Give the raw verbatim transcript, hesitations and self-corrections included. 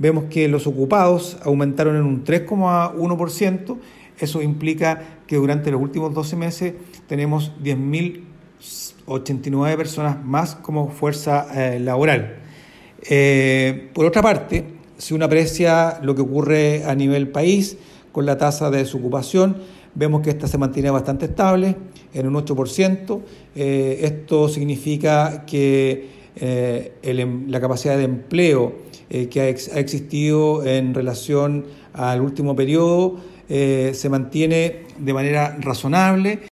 vemos que los ocupados aumentaron en un tres coma uno por ciento. Eso implica que durante los últimos doce meses tenemos diez mil ochenta y nueve personas más como fuerza eh, laboral. Eh, por otra parte, si uno aprecia lo que ocurre a nivel país con la tasa de desocupación, vemos que esta se mantiene bastante estable en un ocho por ciento. Eh, esto significa que eh, el, la capacidad de empleo eh, que ha, ex, ha existido en relación al último periodo eh, se mantiene de manera razonable.